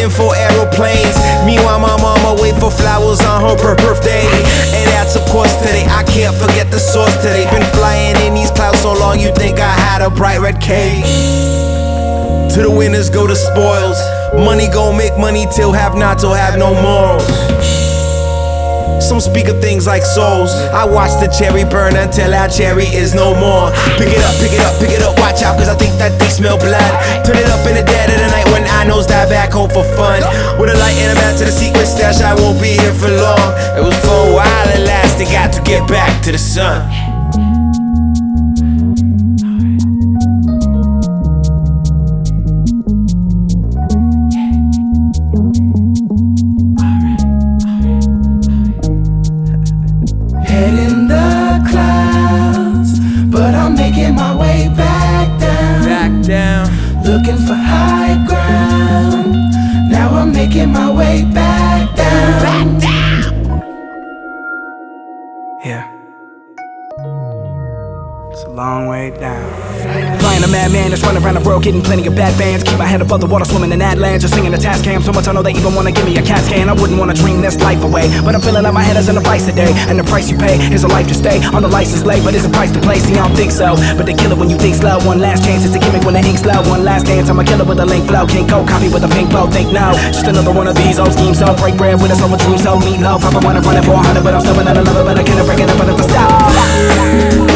waiting for aeroplanes. Meanwhile, my mama wait for flowers on her birthday. And that's of course today. I can't forget the source today. Been flying in these clouds so long, you think I had a bright red cage. To the winners go the spoils. Money gon' make money till have-nots will have no morals. Some speak of things like souls. I watch the cherry burn until our cherry is no more. Pick it up, pick it up, pick it up, watch out, cause I think that they smell blood. Turn it up in the dead of the night when I knows die back home for fun. With a light and a map to the secret stash, I won't be here for long. It was for a while at last, they got to get back to the sun. Head in the clouds, but I'm making my way back down. Back down. Looking for high ground. Now I'm making my way back down. Back down. Yeah. It's a long way down. Flying a madman that's running around the world, getting plenty of bad bands. Keep my head above the water, swimming in that land, just singing a task cam. So much I know they even wanna give me a CAT scan. I wouldn't wanna dream this life away, but I'm feeling like my head is in a vice today. And the price you pay is a life to stay on the license plate, but it's a price to play. See, I don't think so, but they kill it when you think slow. One last chance, it's a gimmick when the ink's low. One last dance, I'm a killer with a link flow. King Cole, copy with a pink bow. Think no, just another one of these old schemes. So break bread with us over dreams, so meatloaf. I've been running 400, but I'm still another lover, but I can't break it up, but it's a stop.